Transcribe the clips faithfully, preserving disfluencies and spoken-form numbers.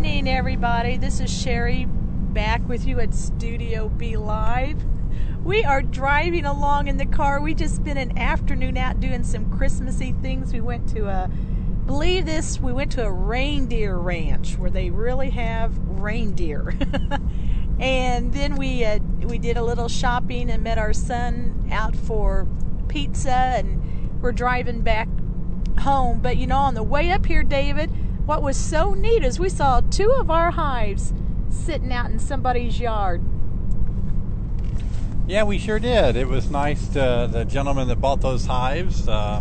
evening, everybody. This is Sherry back with you at Studio B Live. We are driving along in the car. We just spent an afternoon out doing some Christmassy things. We went to a, believe this, we went to a reindeer ranch where they really have reindeer. And then we uh, we did a little shopping and met our son out for pizza, and we're driving back home. But you know, on the way up here, David, what was so neat is we saw two of our hives sitting out in somebody's yard. Yeah, we sure did. It was nice to, the gentleman that bought those hives, uh,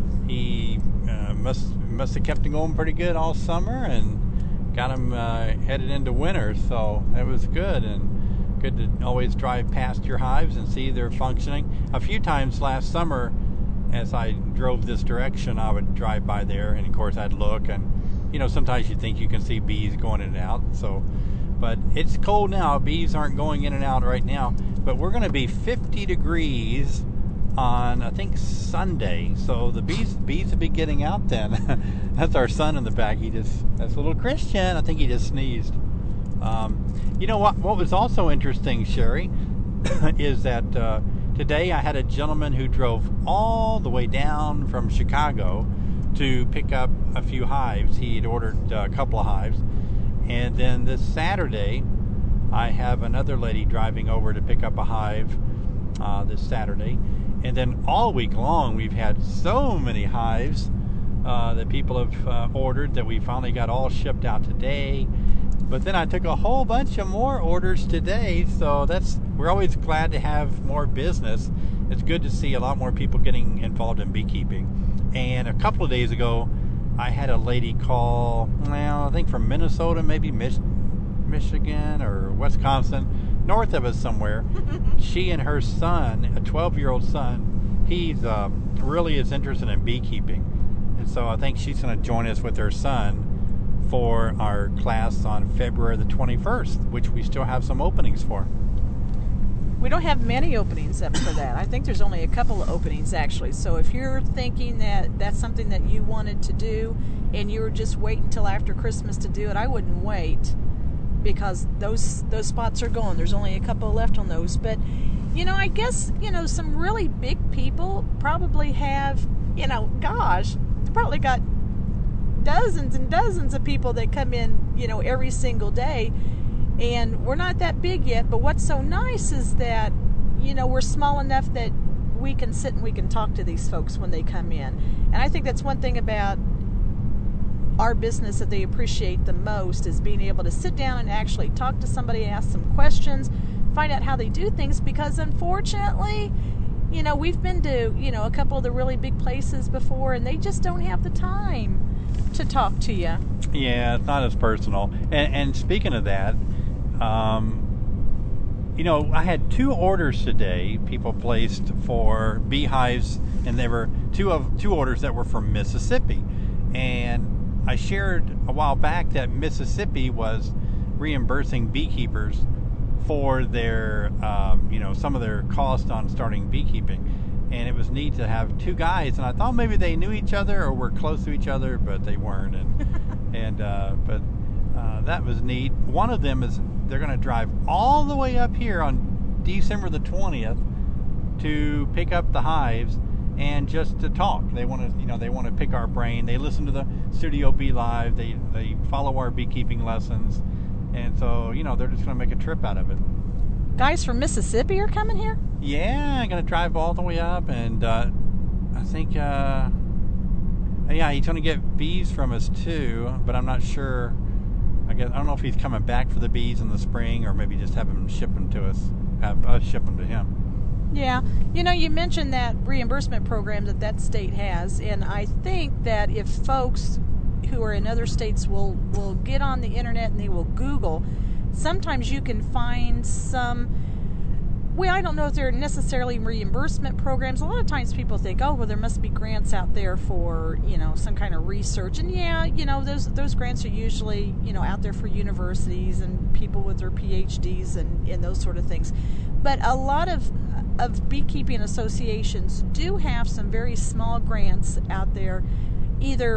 he uh, must must have kept them going pretty good all summer and got them uh, headed into winter, so it was good, and good to always drive past your hives and see they're functioning. A few times last summer, as I drove this direction, I would drive by there, and of course I'd look, and you know, sometimes you think you can see bees going in and out, so, but it's cold now. Bees aren't going in and out right now, but we're going to be fifty degrees on, I think, Sunday, so the bees bees will be getting out then. That's our son in the back. He just, that's little Christian. I think he just sneezed. Um, you know what? What was also interesting, Sherry, is that uh, today I had a gentleman who drove all the way down from Chicago to pick up a few hives. He had ordered a couple of hives. And then this Saturday, I have another lady driving over to pick up a hive uh, this Saturday. And then all week long, we've had so many hives uh, that people have uh, ordered that we finally got all shipped out today. But then I took a whole bunch of more orders today, so that's, we're always glad to have more business. It's good to see a lot more people getting involved in beekeeping. And a couple of days ago, I had a lady call, well, I think from Minnesota, maybe Mich- Michigan or Wisconsin, north of us somewhere. She and her son, a twelve-year-old son, he's uh, really is interested in beekeeping. And so I think she's going to join us with her son for our class on February the twenty-first, which we still have some openings for. We don't have many openings up for that. I think there's only a couple of openings, actually. So if you're thinking that that's something that you wanted to do and you were just waiting until after Christmas to do it, I wouldn't wait, because those those spots are gone. There's only a couple left on those. But, you know, I guess, you know, some really big people probably have, you know, gosh, they probably got dozens and dozens of people that come in, you know, every single day. And we're not that big yet, but what's so nice is that, you know, we're small enough that we can sit and we can talk to these folks when they come in. And I think that's one thing about our business that they appreciate the most, is being able to sit down and actually talk to somebody, ask some questions, find out how they do things, because unfortunately, you know, we've been to, you know, a couple of the really big places before, and they just don't have the time to talk to you. Yeah, it's not as personal. And, and speaking of that, Um, you know, I had two orders today, people placed for beehives, and there were two of two orders that were from Mississippi. And I shared a while back that Mississippi was reimbursing beekeepers for their, um, you know, some of their cost on starting beekeeping. And it was neat to have two guys, and I thought maybe they knew each other or were close to each other, but they weren't. And and uh, but uh, that was neat. One of them is, they're going to drive all the way up here on December the twentieth to pick up the hives and just to talk. They want to, you know, they want to pick our brain. They listen to the Studio B Live. They they follow our beekeeping lessons, and so, you know, they're just going to make a trip out of it. Guys from Mississippi are coming here? Yeah, I'm going to drive all the way up, and uh, I think, uh, yeah, he's going to get bees from us too, but I'm not sure. I guess I don't know if he's coming back for the bees in the spring, or maybe just have him ship them to us, have us ship them to him. Yeah, you know, you mentioned that reimbursement program that that state has, and I think that if folks who are in other states will will get on the internet and they will Google, sometimes you can find some. Well, I don't know if they're necessarily reimbursement programs. A lot of times people think, oh, well, there must be grants out there for, you know, some kind of research. And yeah, you know, those those grants are usually, you know, out there for universities and people with their P H Ds and, and those sort of things. But a lot of of beekeeping associations do have some very small grants out there, either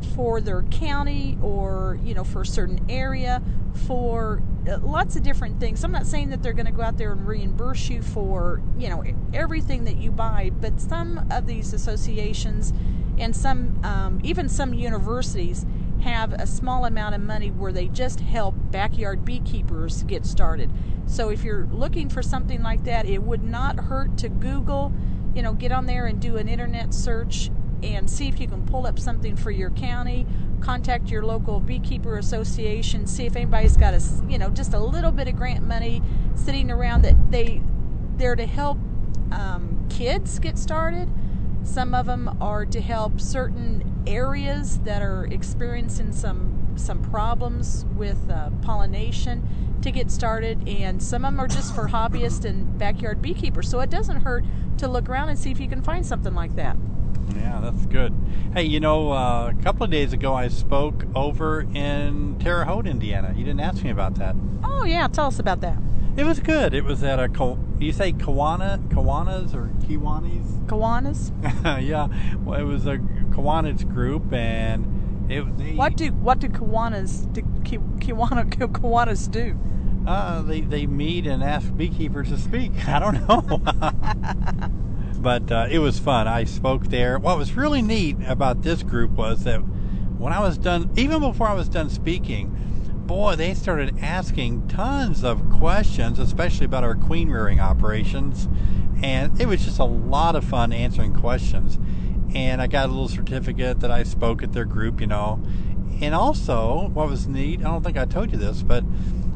for their county, or you know, for a certain area, for uh, lots of different things. I'm not saying that they're going to go out there and reimburse you for, you know, everything that you buy, but some of these associations and some um, even some universities have a small amount of money where they just help backyard beekeepers get started. So if you're looking for something like that, it would not hurt to Google, you know, get on there and do an internet search and see if you can pull up something for your county. Contact your local beekeeper association, see if anybody's got a, you know, just a little bit of grant money sitting around that they they're to help um, kids get started. Some of them are to help certain areas that are experiencing some some problems with uh, pollination to get started, and some of them are just for hobbyists and backyard beekeepers. So it doesn't hurt to look around and see if you can find something like that. Yeah, that's good. Hey, you know, uh, a couple of days ago I spoke over in Terre Haute, Indiana. You didn't ask me about that. Oh, yeah. Tell us about that. It was good. It was at a, you say Kiwana, Kiwanis or Kiwanis? Kiwanis? Yeah. Well, it was a Kiwanis group, and it they, What do what do Kiwanis do, Ki, Kiwana, Kiwanis do? Uh, they, they meet and ask beekeepers to speak. I don't know. But uh, it was fun. I spoke there. What was really neat about this group was that when I was done, even before I was done speaking, boy, they started asking tons of questions, especially about our queen rearing operations. And it was just a lot of fun answering questions. And I got a little certificate that I spoke at their group, you know. And also, what was neat, I don't think I told you this, but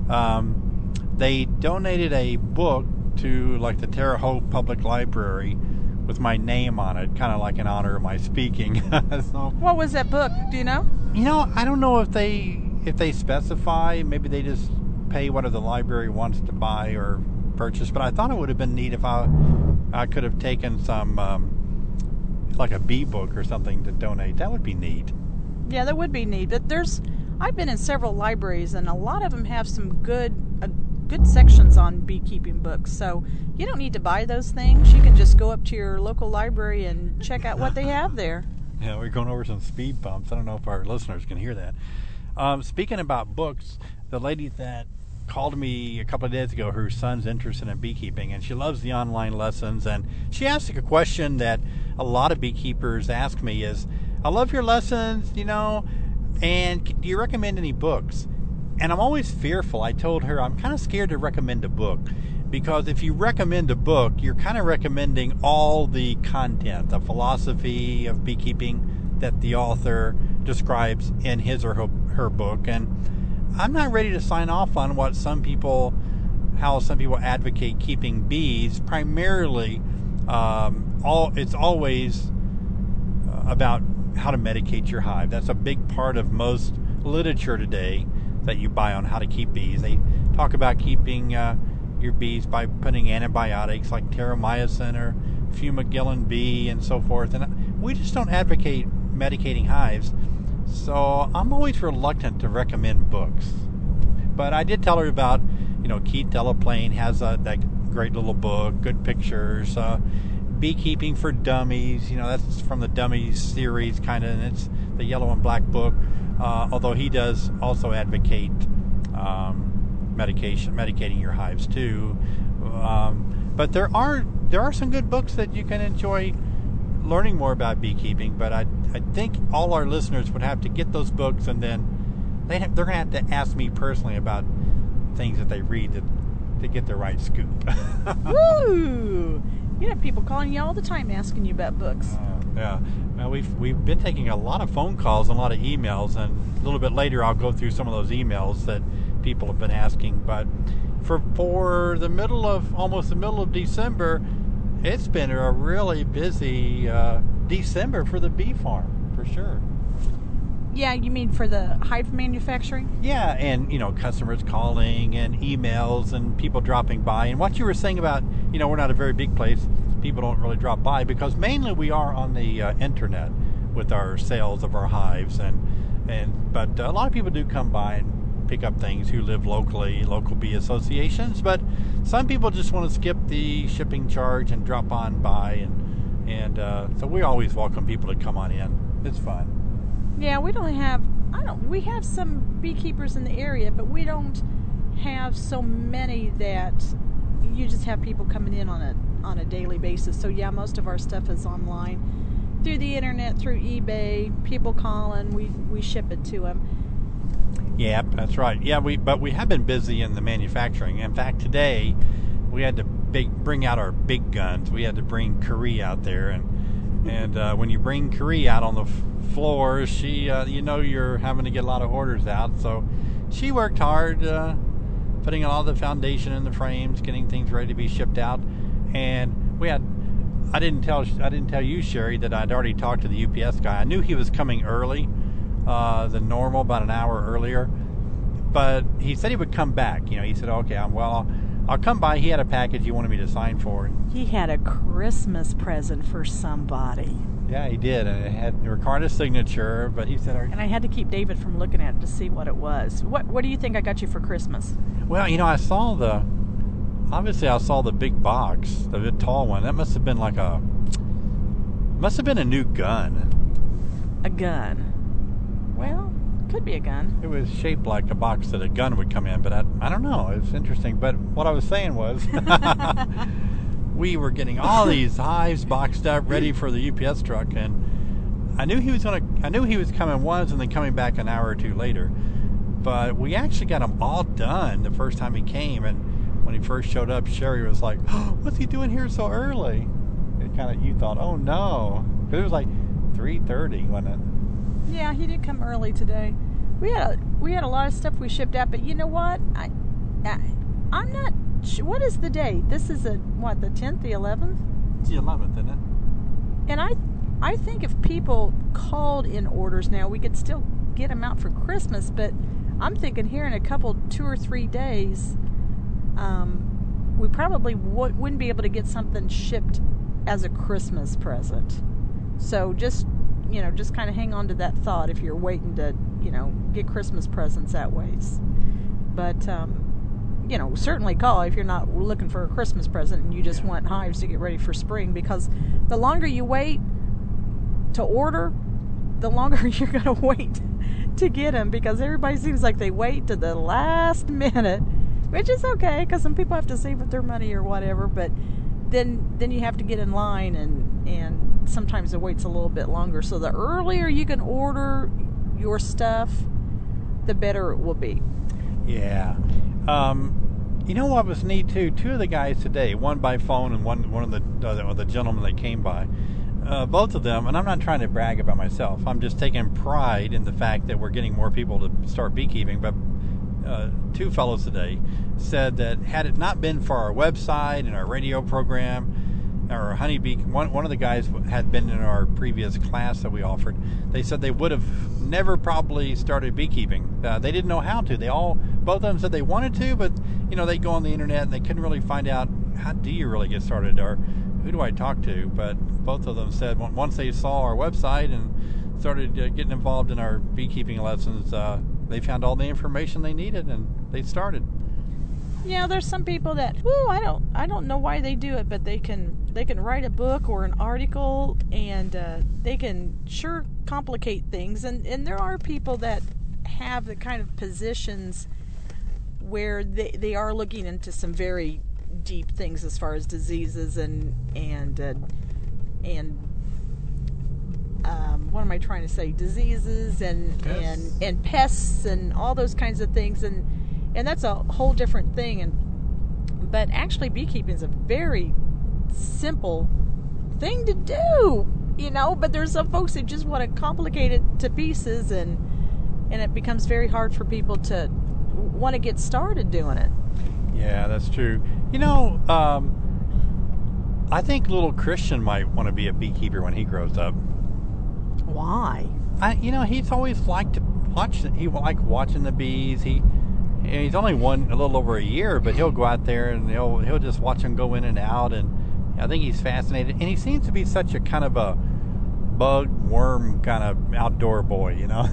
um, they donated a book to like the Terre Haute Public Library with my name on it, kind of like in honor of my speaking. So, what was that book? Do you know? You know, I don't know if they if they specify. Maybe they just pay whatever the library wants to buy or purchase. But I thought it would have been neat if I I could have taken some um, like a bee book or something to donate. That would be neat. Yeah, that would be neat. But there's I've been in several libraries, and a lot of them have some good. Uh, good sections on beekeeping books, so you don't need to buy those things. You can just go up to your local library and check out what they have there. Yeah, we're going over some speed bumps. I don't know if our listeners can hear that. Um, speaking about books, the lady that called me a couple of days ago, her son's interested in beekeeping, and she loves the online lessons, and she asked a question that a lot of beekeepers ask me is, I love your lessons, you know, and do you recommend any books? And I'm always fearful. I told her I'm kind of scared to recommend a book, because if you recommend a book, you're kind of recommending all the content, the philosophy of beekeeping that the author describes in his or her, her book. And I'm not ready to sign off on what some people, how some people advocate keeping bees. Primarily, um, all it's always about how to medicate your hive. That's a big part of most literature today that you buy on how to keep bees. They talk about keeping uh, your bees by putting antibiotics like terramycin or fumagillin B and so forth. And we just don't advocate medicating hives. So I'm always reluctant to recommend books. But I did tell her about, you know, Keith Delaplane has a, that great little book, good pictures, uh, Beekeeping for Dummies. You know, that's from the Dummies series, kind of, and it's the yellow and black book. Uh, although he does also advocate um, medication, medicating your hives too. Um, but there are there are some good books that you can enjoy learning more about beekeeping. But I I think all our listeners would have to get those books, and then they have, they're going to have to ask me personally about things that they read to to get the right scoop. Woo! You have people calling you all the time asking you about books. Uh, yeah. Well, we've we've been taking a lot of phone calls and a lot of emails, and a little bit later I'll go through some of those emails that people have been asking. But for for the middle of almost the middle of December, it's been a really busy uh, December for the bee farm, for sure. Yeah, you mean for the hive manufacturing? Yeah, and, you know, customers calling and emails and people dropping by. And what you were saying about, you know, we're not a very big place. People don't really drop by because mainly we are on the uh, internet with our sales of our hives. and and But a lot of people do come by and pick up things who live locally, local bee associations. But some people just want to skip the shipping charge and drop on by. And, and uh, so we always welcome people to come on in. It's fun. Yeah, we don't have. I don't. We have some beekeepers in the area, but we don't have so many that you just have people coming in on a on a daily basis. So yeah, most of our stuff is online, through the internet, through eBay. People calling, we we ship it to them. Yeah, that's right. Yeah, we but we have been busy in the manufacturing. In fact, today we had to big, bring out our big guns. We had to bring Carrie out there, and and uh, when you bring Carrie out on the f- floor, she uh, you know you're having to get a lot of orders out. So she worked hard, uh, putting all the foundation in the frames, getting things ready to be shipped out, and we had. I didn't tell I didn't tell you, Sherry, that I'd already talked to the U P S guy. I knew he was coming early. Uh, than normal, about an hour earlier, but he said he would come back. You know, he said, "Okay, I'm well. I'll, I'll come by." He had a package he wanted me to sign for. He had a Christmas present for somebody. Yeah, he did, and it had Ricardo's signature. But he said, and I had to keep David from looking at it to see what it was. What What do you think I got you for Christmas? Well, you know, I saw the. Obviously, I saw the big box, the big tall one. That must have been like a. Must have been a new gun. A gun. Well, could be a gun. It was shaped like a box that a gun would come in, but I, I don't know. It's interesting. But what I was saying was, we were getting all these hives boxed up, ready for the U P S truck, and I knew he was gonna. I knew he was coming once and then coming back an hour or two later. But we actually got them all done the first time he came, and when he first showed up, Sherry was like, oh, "What's he doing here so early?" It kind of you thought, "Oh no," because it was like three thirty, wasn't it? Yeah, he did come early today. We had a, we had a lot of stuff we shipped out, but you know what? I, I I'm not sure. What is the date? This is a what, the tenth, the eleventh? It's the eleventh, isn't it? And I I think if people called in orders now, we could still get them out for Christmas. But I'm thinking here in a couple, two or three days, um, we probably w- wouldn't be able to get something shipped as a Christmas present. So just. You know, just kind of hang on to that thought if you're waiting to, you know, get Christmas presents that ways. But, um, you know, certainly call if you're not looking for a Christmas present and you just want hives to get ready for spring, because the longer you wait to order, the longer you're going to wait to get them, because everybody seems like they wait to the last minute, which is okay because some people have to save up their money or whatever, but then then you have to get in line, and and sometimes the wait's a little bit longer. So the earlier you can order your stuff, the better it will be. Yeah. Um, you know what was neat too? Two of the guys today, one by phone and one one of the uh, the gentlemen that came by, uh, both of them. And I'm not trying to brag about myself. I'm just taking pride in the fact that we're getting more people to start beekeeping. But uh, two fellows today said that had it not been for our website and our radio program, our honeybee, one one of the guys had been in our previous class that we offered. They said they would have never probably started beekeeping. Uh, they didn't know how to. They all, both of them said they wanted to, but you know, they go on the internet and they couldn't really find out how do you really get started or who do I talk to. But both of them said once they saw our website and started uh, getting involved in our beekeeping lessons, uh, they found all the information they needed and they started. Yeah, there's some people that, whoo, I don't, I don't know why they do it, but they can, they can write a book or an article, and uh, they can sure complicate things. And, and there are people that have the kind of positions where they they are looking into some very deep things as far as diseases and and uh, and um, what am I trying to say? Diseases and Pests. and and pests and all those kinds of things, and and that's a whole different thing. And but actually, beekeeping is a very simple thing to do, you know. But there's some folks that just want to complicate it to pieces, and and it becomes very hard for people to want to get started doing it. Yeah, that's true. You know, um, I think little Christian might want to be a beekeeper when he grows up. Why? I, you know, he's always liked to watch. He liked watching the bees. He, he's only one a little over a year, but he'll go out there and he'll he'll just watch them go in and out, and I think he's fascinated. And he seems to be such a kind of a bug worm kind of outdoor boy, you know.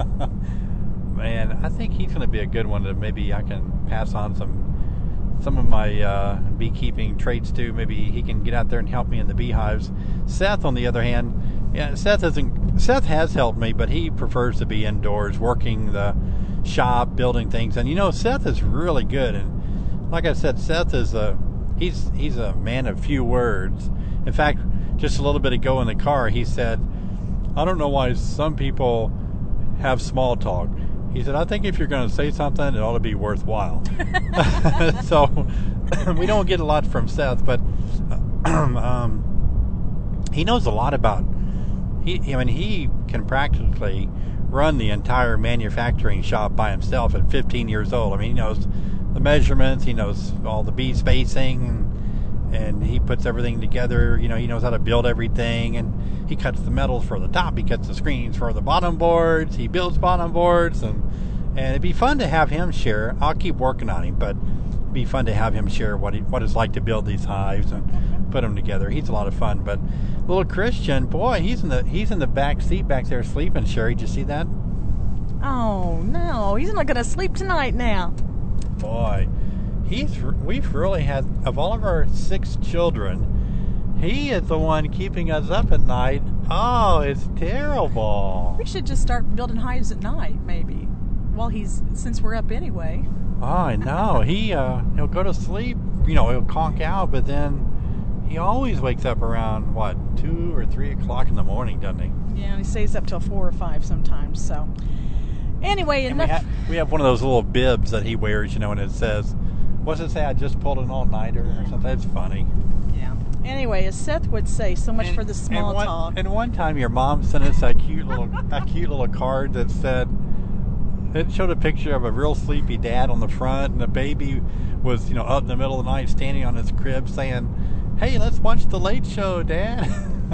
Man, I think he's going to be a good one that maybe I can pass on some some of my uh, beekeeping traits to. Maybe he can get out there and help me in the beehives. Seth, on the other hand, Yeah, Seth isn't. Seth has helped me, but he prefers to be indoors, working the shop, building things. And you know, Seth is really good. And like I said, Seth is a he's he's a man of few words. In fact, just a little bit ago in the car, he said, "I don't know why some people have small talk." He said, "I think if you're going to say something, it ought to be worthwhile." So we don't get a lot from Seth, but um, he knows a lot about. He, I mean, he can practically run the entire manufacturing shop by himself at fifteen years old. I mean, he knows the measurements, he knows all the bee spacing, and he puts everything together. You know, he knows how to build everything, and he cuts the metals for the top, he cuts the screens for the bottom boards, he builds bottom boards, and and it'd be fun to have him share. I'll keep working on him, but it'd be fun to have him share what he, what it's like to build these hives and put them together. He's a lot of fun, but little Christian, boy, he's in the he's in the back seat back there sleeping. Sherry, did you see that? Oh no, he's not going to sleep tonight now. Boy, he's we've really had, of all of our six children, he is the one keeping us up at night. Oh, it's terrible. We should just start building hives at night, maybe. While he's since we're up anyway. Oh, I know. he uh, he'll go to sleep. You know, he'll conk out, but then. He always wakes up around, what, two or three o'clock in the morning, doesn't he? Yeah, and he stays up till four or five sometimes, so. Anyway, and enough. We, ha- we have one of those little bibs that he wears, you know, and it says, what's it say, I just pulled an all-nighter or something? That's funny. Yeah. Anyway, as Seth would say, so much and, for the small and one, talk. And one time your mom sent us a cute little a cute little card that said, it showed a picture of a real sleepy dad on the front, and the baby was, you know, up in the middle of the night standing on his crib saying, "Hey, let's watch the Late Show, Dad."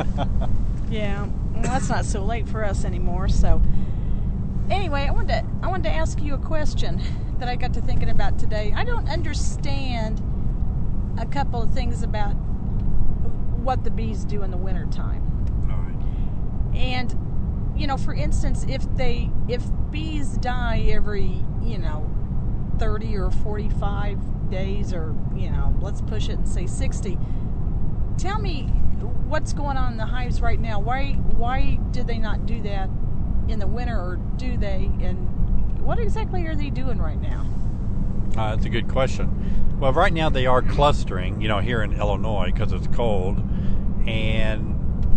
Yeah, well, that's not so late for us anymore. So, anyway, I wanted to I wanted to ask you a question that I got to thinking about today. I don't understand a couple of things about what the bees do in the wintertime. All right. And you know, for instance, if they if bees die every you know thirty or forty-five days, or you know, let's push it and say sixty. Tell me what's going on in the hives right now. Why why did they not do that in the winter, or do they? And what exactly are they doing right now? Uh, that's a good question. Well, right now they are clustering, you know, here in Illinois because it's cold. And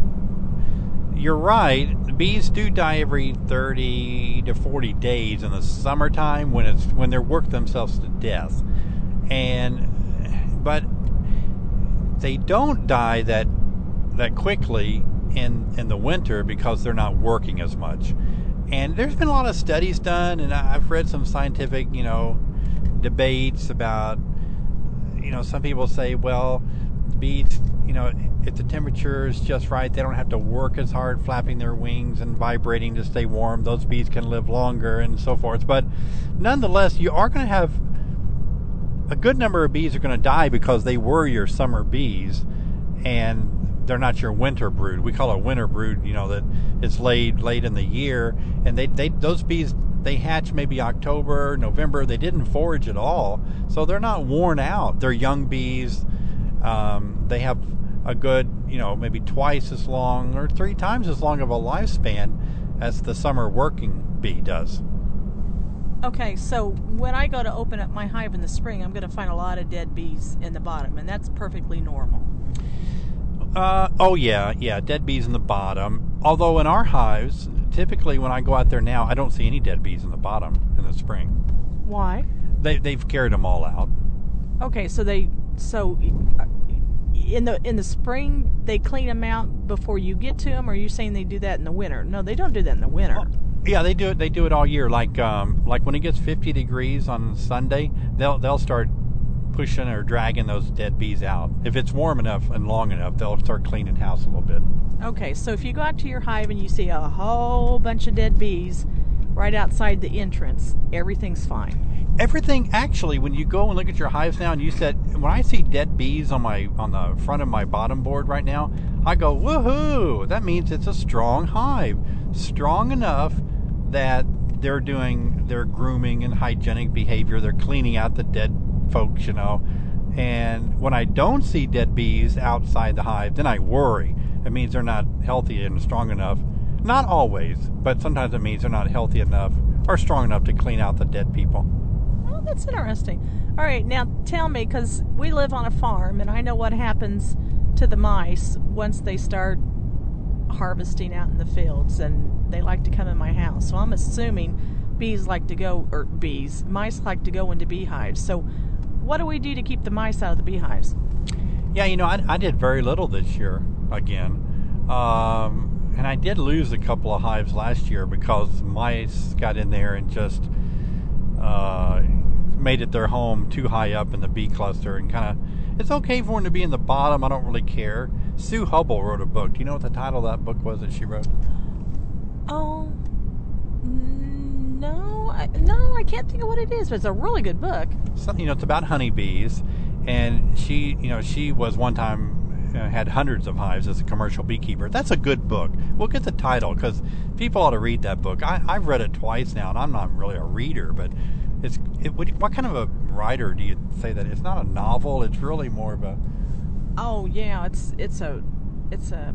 you're right, bees do die every thirty to forty days in the summertime when it's when they're worked themselves to death. And but they don't die that that quickly in in the winter because they're not working as much. And there's been a lot of studies done, and I've read some scientific, you know, debates about, you know, some people say, well, bees, you know, if the temperature is just right, they don't have to work as hard flapping their wings and vibrating to stay warm. Those bees can live longer and so forth. But nonetheless, you are going to have a good number of bees are going to die because they were your summer bees and they're not your winter brood. We call it winter brood, you know, that it's laid late in the year, and they, they those bees, they hatch maybe October, November. They didn't forage at all, so they're not worn out. They're young bees. Um, they have a good, you know, maybe twice as long or three times as long of a lifespan as the summer working bee does. Okay, so when I go to open up my hive in the spring, I'm going to find a lot of dead bees in the bottom, and that's perfectly normal. Uh, oh, yeah, yeah, dead bees in the bottom. Although in our hives, typically when I go out there now, I don't see any dead bees in the bottom in the spring. Why? They, they've carried them all out. Okay, so they, so in the in the spring, they clean them out before you get to them, or are you saying they do that in the winter? No, they don't do that in the winter. Oh. Yeah, they do it. They do it all year. Like, um, like when it gets fifty degrees on Sunday, they'll they'll start pushing or dragging those dead bees out. If it's warm enough and long enough, they'll start cleaning house a little bit. Okay, so if you go out to your hive and you see a whole bunch of dead bees right outside the entrance, everything's fine. Everything, actually, when you go and look at your hives now, and you said, when I see dead bees on my on the front of my bottom board right now, I go, woohoo! That means it's a strong hive, strong enough that they're doing their grooming and hygienic behavior. They're cleaning out the dead folks, you know. And when I don't see dead bees outside the hive, then I worry, it means they're not healthy and strong enough. Not always, but sometimes it means they're not healthy enough or strong enough to clean out the dead people. Well, that's interesting. All right, now tell me, because we live on a farm, and I know what happens to the mice once they start harvesting out in the fields, and they like to come in my house. So I'm assuming bees like to go, or bees, mice like to go into beehives. So what do we do to keep the mice out of the beehives? Yeah, you know, I, I did very little this year again. Um, and I did lose a couple of hives last year because mice got in there and just uh, made it their home too high up in the bee cluster. And kind of, it's okay for them to be in the bottom. I don't really care. Sue Hubble wrote a book. Do you know what the title of that book was that she wrote? Oh, no. I, no, I can't think of what it is, but it's a really good book. So, you know, it's about honeybees. And she, you know, she was one time uh, had hundreds of hives as a commercial beekeeper. That's a good book. We'll get the title because people ought to read that book. I, I've read it twice now, and I'm not really a reader, but it's it. What, what kind of a writer do you say that? It's not a novel. It's really more of a. Oh yeah, it's it's a it's a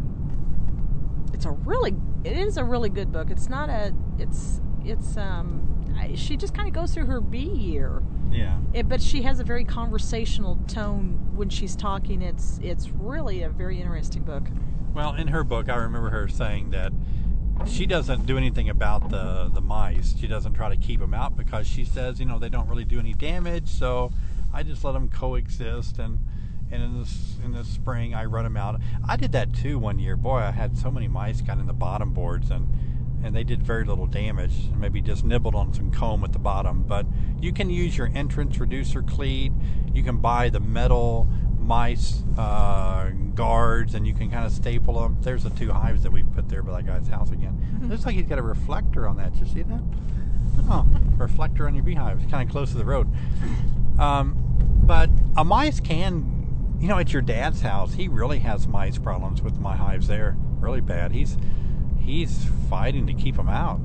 it's a really it is a really good book. It's not a it's it's um she just kind of goes through her bee year. Yeah. It, but she has a very conversational tone when she's talking. It's it's really a very interesting book. Well, in her book, I remember her saying that she doesn't do anything about the, the mice. She doesn't try to keep them out because she says, you know, they don't really do any damage, so I just let them coexist. And, and in, this, in the spring, I run them out. I did that, too, one year. Boy, I had so many mice got in the bottom boards, and and they did very little damage, maybe just nibbled on some comb at the bottom. But you can use your entrance reducer cleat. You can buy the metal mice uh, guards, and you can kind of staple them. There's the two hives that we put there by that guy's house again. Mm-hmm. Looks like he's got a reflector on that. Did you see that? Oh, reflector on your beehive. It's kind of close to the road. Um, but a mice can, you know, at your dad's house, he really has mice problems with my hives there. Really bad. He's He's fighting to keep them out.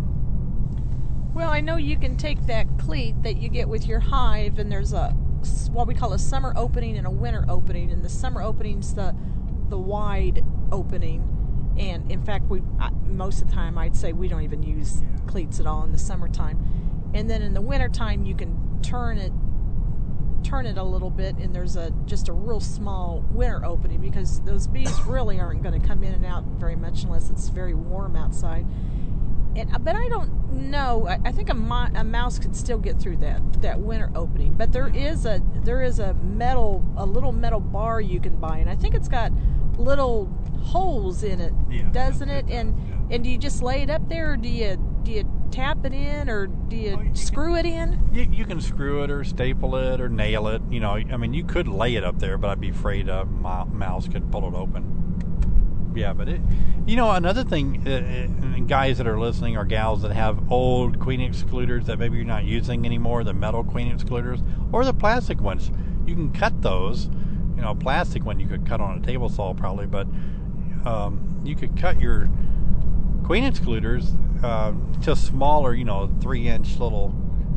Well, I know you can take that cleat that you get with your hive, and there's a what we call a summer opening and a winter opening. And the summer opening's the the wide opening, and in fact, we I, most of the time I'd say we don't even use cleats at all in the summertime. And then in the wintertime, you can turn it turn it a little bit, and there's a just a real small winter opening because those bees really aren't going to come in and out very much unless it's very warm outside. And but I don't know. I, I think a, mi- a mouse could still get through that that winter opening. But there is a there is a metal a little metal bar you can buy, and I think it's got little holes in it, yeah, doesn't it? it and yeah. and do you just lay it up there, or do you do you tap it in, or do you, well, you screw can, it in? You, you can screw it or staple it or nail it. You know, I mean, you could lay it up there, but I'd be afraid a mouse could pull it open. Yeah, but it, you know, another thing, uh, guys that are listening or gals that have old queen excluders that maybe you're not using anymore, the metal queen excluders or the plastic ones, you can cut those. You know, a plastic one you could cut on a table saw probably, but um, you could cut your queen excluders uh, to smaller, you know, three-inch little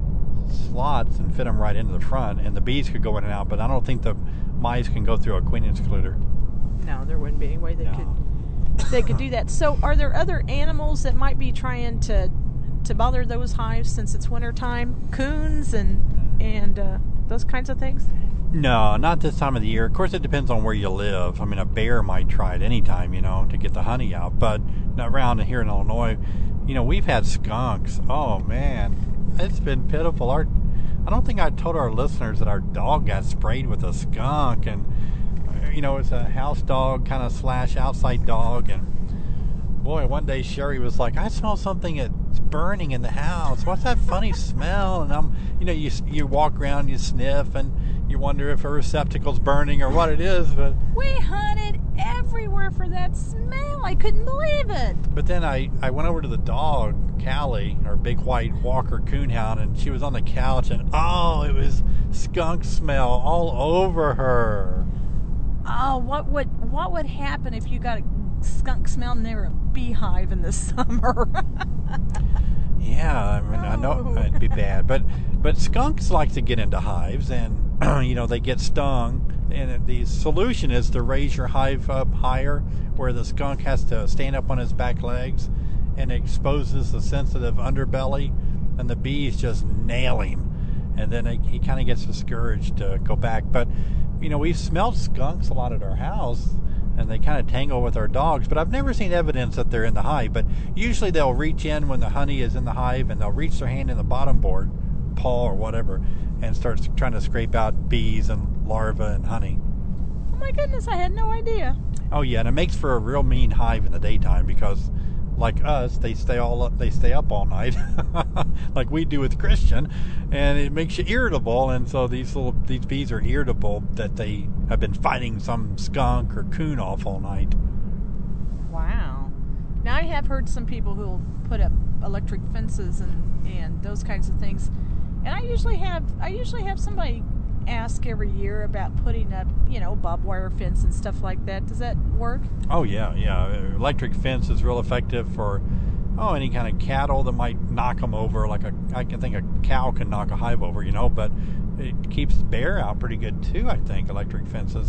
slots and fit them right into the front, and the bees could go in and out. But I don't think the mice can go through a queen excluder. No, there wouldn't be any way they no. could they could do that. So, are there other animals that might be trying to to bother those hives since it's winter time? Coons and and uh, those kinds of things? No, not this time of the year. Of course, it depends on where you live. I mean, a bear might try it any time, you know, to get the honey out. But around here in Illinois, you know, we've had skunks. Oh, man. It's been pitiful. Our, I don't think I told our listeners that our dog got sprayed with a skunk. And, you know, it's a house dog kind of slash outside dog. And, boy, one day Sherry was like, I smell something that's burning in the house. What's that funny smell? And I'm, you know, you you walk around, you sniff, and you wonder if a receptacle's burning or what it is. But we hunted everywhere for that smell. I couldn't believe it. But then I, I went over to the dog, Callie, our big white Walker coonhound, and she was on the couch, and oh, it was skunk smell all over her. Oh, what would what would happen if you got a skunk smell near a beehive in the summer? Yeah, I mean, I know it'd be bad, but but skunks like to get into hives, and you know, they get stung And the solution is to raise your hive up higher, where the skunk has to stand up on his back legs, and it exposes the sensitive underbelly, and the bees just nail him. And then it, he kind of gets discouraged to go back. But, you know, we've smelled skunks a lot at our house, and they kind of tangle with our dogs. But I've never seen evidence that they're in the hive. But usually they'll reach in when the honey is in the hive, and they'll reach their hand in the bottom board, paw or whatever, and start trying to scrape out bees and larvae and honey. Oh my goodness, I had no idea. Oh yeah, and it makes for a real mean hive in the daytime because, like us, they stay all up, they stay up all night, like we do with Christian, and it makes you irritable. And so these little these bees are irritable that they have been fighting some skunk or coon off all night. Wow. Now I have heard some people who'll put up electric fences and, and those kinds of things, and I usually have I usually have somebody ask every year about putting up, you know, barbed wire fence and stuff like that. Does that work? Oh yeah, yeah. Electric fence is real effective for oh any kind of cattle that might knock them over. Like a, I can think a cow can knock a hive over, you know, but it keeps bear out pretty good too. I think electric fences.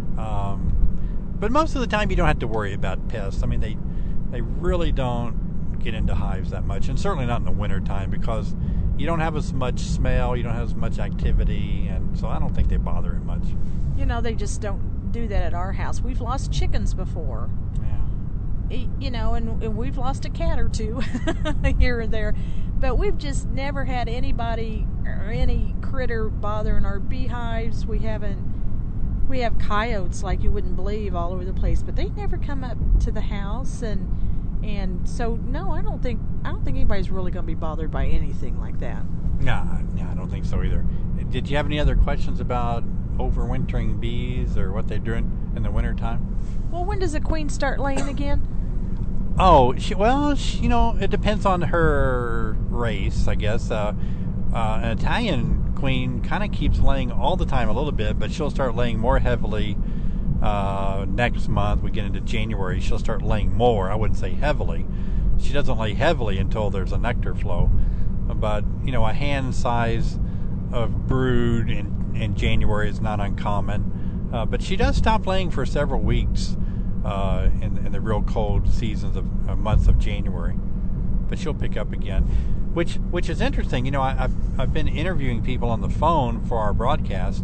Um, but most of the time, you don't have to worry about pests. I mean, they they really don't get into hives that much, and certainly not in the wintertime because you don't have as much smell, you don't have as much activity, and so I don't think they bother it much. You know, they just don't do that at our house. We've lost chickens before. Yeah. You know, and, and we've lost a cat or two here and there. But we've just never had anybody or any critter bothering our beehives. We haven't, we have coyotes like you wouldn't believe all over the place, but they never come up to the house. And And so, no, I don't think I don't think anybody's really going to be bothered by anything like that. No, no, I don't think so either. Did you have any other questions about overwintering bees or what they're doing in the wintertime? Well, when does a queen start laying again? Oh, she, well, she, you know, it depends on her race, I guess. Uh, uh, an Italian queen kind of keeps laying all the time a little bit, but she'll start laying more heavily Uh, next month. We get into January, she'll start laying more. I wouldn't say heavily. She doesn't lay heavily until there's a nectar flow. But, you know, a hand size of brood in, in January is not uncommon. Uh, but she does stop laying for several weeks uh, in, in the real cold seasons of uh, months of January. But she'll pick up again, which which is interesting. You know, I, I've, I've been interviewing people on the phone for our broadcast,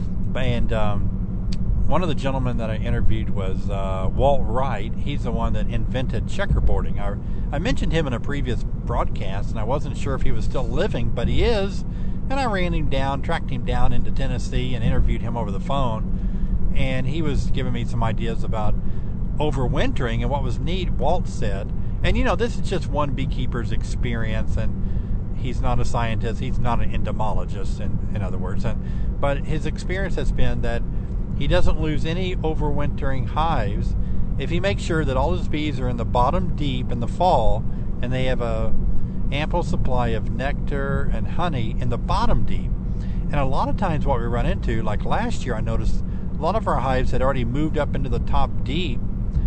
and um, one of the gentlemen that I interviewed was uh, Walt Wright. He's the one that invented checkerboarding. I, I mentioned him in a previous broadcast, and I wasn't sure if he was still living, but he is. And I ran him down, tracked him down into Tennessee, and interviewed him over the phone. And he was giving me some ideas about overwintering. And what was neat, Walt said, and you know, this is just one beekeeper's experience, and he's not a scientist, he's not an entomologist, in, in other words. And, but his experience has been that he doesn't lose any overwintering hives if he makes sure that all his bees are in the bottom deep in the fall, and they have a ample supply of nectar and honey in the bottom deep. And a lot of times what we run into, like last year, I noticed a lot of our hives had already moved up into the top deep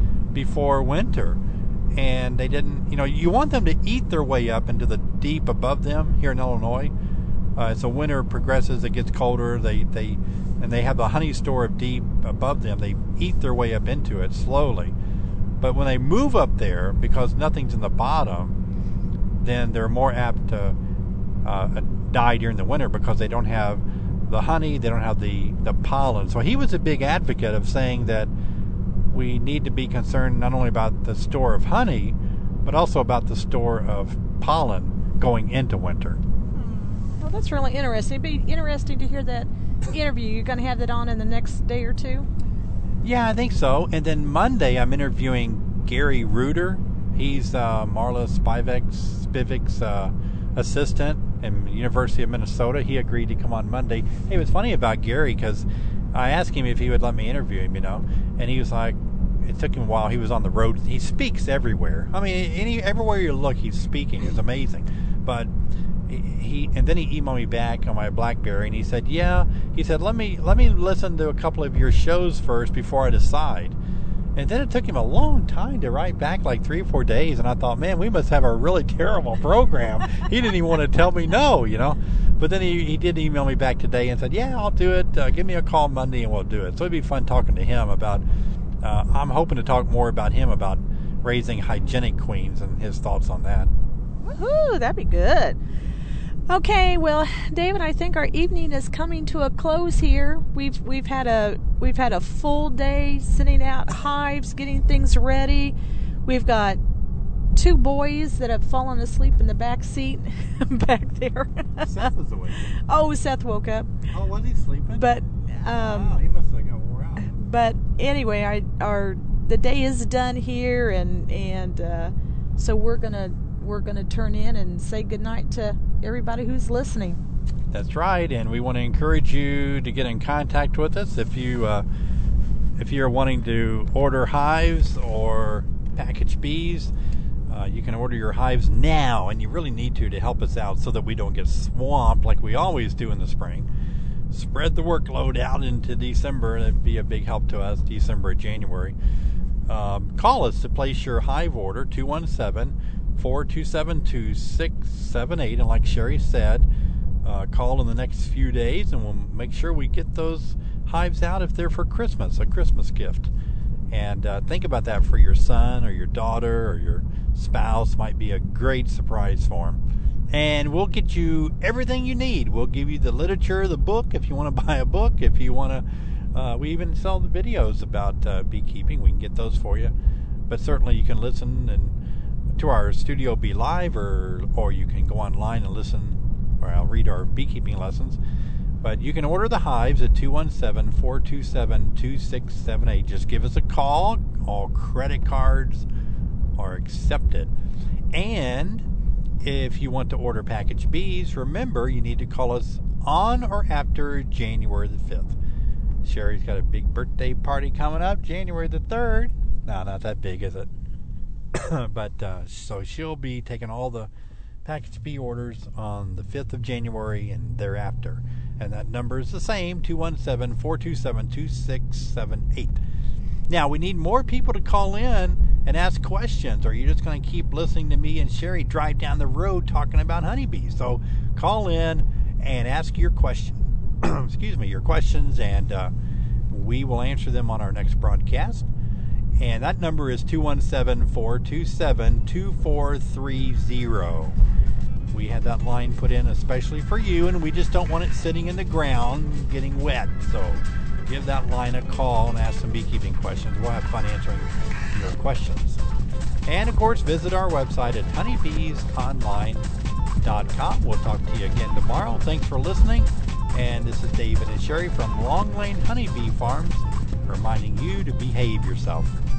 before winter. And they didn't, you know, you want them to eat their way up into the deep above them here in Illinois. Uh, as the winter progresses, it gets colder. They, they, and they have the honey store of deep above them. They eat their way up into it slowly. But when they move up there, because nothing's in the bottom, then they're more apt to uh, die during the winter because they don't have the honey, they don't have the, the pollen. So he was a big advocate of saying that we need to be concerned not only about the store of honey, but also about the store of pollen going into winter. Well, that's really interesting. It'd be interesting to hear that interview. You're going to have that on in the next day or two? Yeah, I think so. And then Monday, I'm interviewing Gary Reuter. He's uh, Marla Spivak's, Spivak's uh, assistant in the University of Minnesota. He agreed to come on Monday. Hey, it was funny about Gary because I asked him if he would let me interview him, you know, and he was like, it took him a while. He was on the road. He speaks everywhere. I mean, any everywhere you look, he's speaking. It's amazing. But he and then he emailed me back on my BlackBerry, and he said, "Yeah," he said, "Let me let me listen to a couple of your shows first before I decide." And then it took him a long time to write back, like three or four days. And I thought, man, we must have a really terrible program. He didn't even want to tell me no, you know. But then he, he did email me back today and said, yeah, I'll do it. Uh, give me a call Monday and we'll do it. So it'd be fun talking to him about, uh, I'm hoping to talk more about him about raising hygienic queens and his thoughts on that. Woohoo, that'd be good. Okay, well, David, I think our evening is coming to a close here. We've we've had a we've had a full day sitting out hives, getting things ready. We've got two boys that have fallen asleep in the back seat back there. Seth is awake. Oh, Seth woke up. Oh, was he sleeping? But um, wow, he must have got wore out. But anyway, I our the day is done here, and and uh, so we're gonna we're gonna turn in and say goodnight to everybody who's listening. That's right, and we want to encourage you to get in contact with us if you uh, if you're wanting to order hives or package bees. Uh, you can order your hives now, and you really need to to help us out so that we don't get swamped like we always do in the spring. Spread the workload out into December. That'd be a big help to us, December or January. Um, call us to place your hive order, two one seven, four two seven, two six seven eight. And like Sherry said, uh, call in the next few days, and we'll make sure we get those hives out if they're for Christmas, a Christmas gift. And uh, think about that for your son or your daughter or your spouse. Might be a great surprise for them. And we'll get you everything you need. We'll give you the literature, the book, if you want to buy a book. If you want to, uh, we even sell the videos about uh, beekeeping. We can get those for you. But certainly you can listen and to our Studio Bee Live, or or you can go online and listen, or I'll read our beekeeping lessons. But you can order the hives at two one seven, four two seven, two six seven eight. Just give us a call. All credit cards are accepted. And if you want to order package bees, remember you need to call us on or after January the fifth. Sherry's got a big birthday party coming up, January the third. No, not that big, is it? But uh, so she'll be taking all the package bee orders on the fifth of January and thereafter. And that number is the same, two one seven, four two seven, two six seven eight. Now, we need more people to call in and ask questions, or you're just going to keep listening to me and Sherry drive down the road talking about honeybees. So call in and ask your question. Excuse me, your questions, and uh, we will answer them on our next broadcast. And that number is two one seven, four two seven, two four three zero. We had that line put in especially for you, and we just don't want it sitting in the ground getting wet. So give that line a call and ask some beekeeping questions. We'll have fun answering your questions. And, of course, visit our website at honeybees online dot com. We'll talk to you again tomorrow. Thanks for listening. And this is David and Sherry from Long Lane Honeybee Farms, reminding you to behave yourself.